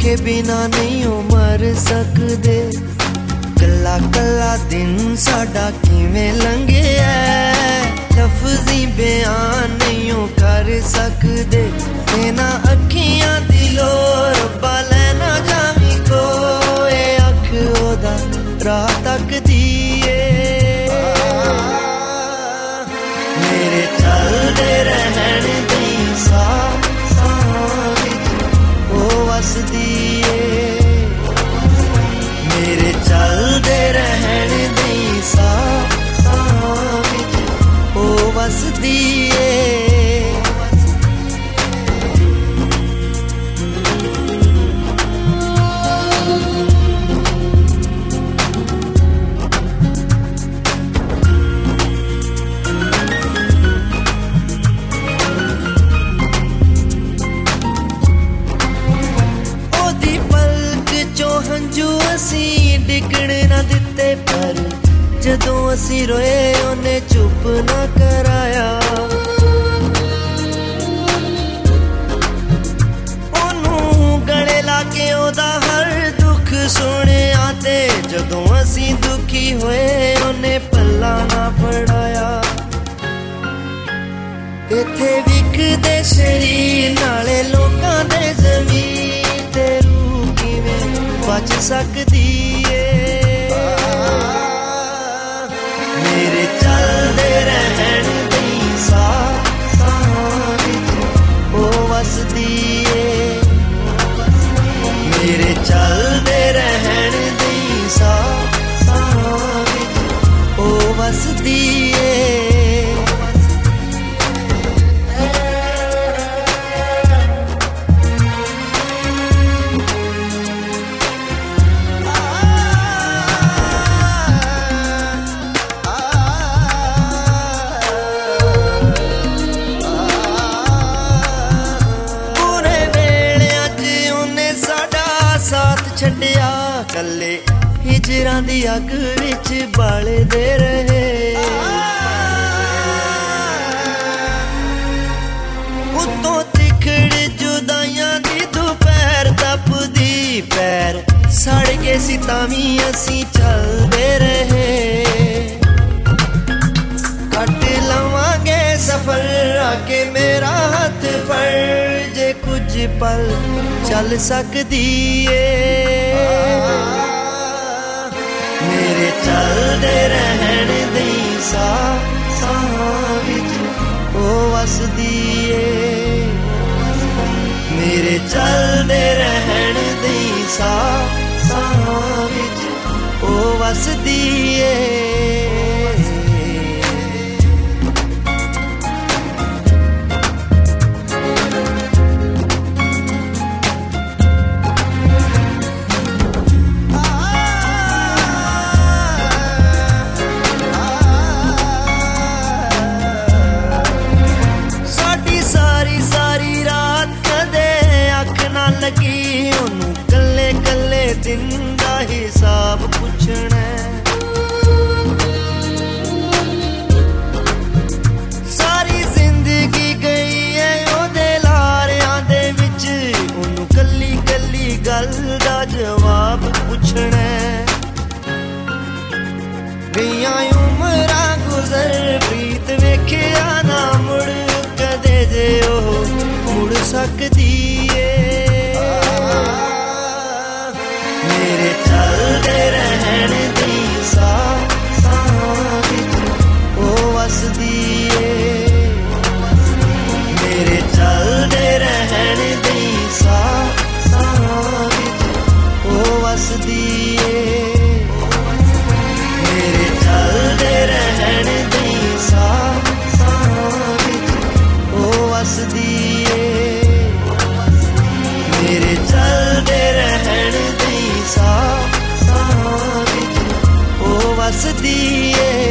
वेखे बिना नहीं ओ मर सकदे। कला कला दिन साडा किवें लंघिया लफ्ज़ी बयान नहीं ओ कर सकदे। इन्हां अखियां दी लोर रब्बा लैना जावी कोई अख ओदा राह तकदी ए। मेरे चलदे रहण दी साह विच ओ वसदी ए। मेरे चलदे रहण दी साह विच ओ वसदी ए। डिगण ना दिते पर जदों असी रोए उन्हें चुप ना कराया। ओनू गले लाके ओदा हर दुख सुने आते जदों असी दुखी होए उन्हें पल्ला ना फड़ाया। इत्थे विकदे शरीर नाले लोकां दे ज़मीर ते रूह किवें बच सकदी ए। मेरे चलदे रहण दी साह विच ओ वसदी ए। मेरे चलदे रहण दी साह विच ओ वसदी ए। छड्डिया कल्ले हिजरां दी अग विच बालदे रहे। उत्तों तिखड़ जुदाइयां दी दोपहर तपदी पैर सड़ के सी तावी असी चलदे रहे। कट लवांगे सफर आके मेरा हथ फड़ जे कुछ पल चल सकदी ए। मेरे चलदे रहण दी साह विच ओ वसदी ए। मेरे चलदे रहण दी साह विच ओ वसदी ए। लगी ओनू कल्ले कल्ले दिन दा हिसाब पुछना। सारी जिंदगी गई है ओदे लारियां दे विच ओनू कल्ली कल्ली गल दा जवाब पुछना। गईयां उमरां गुजर प्रीत वेखिया ना मुड़ कदे जे ओह मुड़ सकदी ए। मेरे चलदे रहण दी साह विच ओ वसदी ए। मेरे चलदे रहण दी साह विच ओ वसदी ए। मेरे चलदे रहण दी साह विच ओ वसदी ए। मेरे चलदे रहण दी साह विच ओ वसदी ए।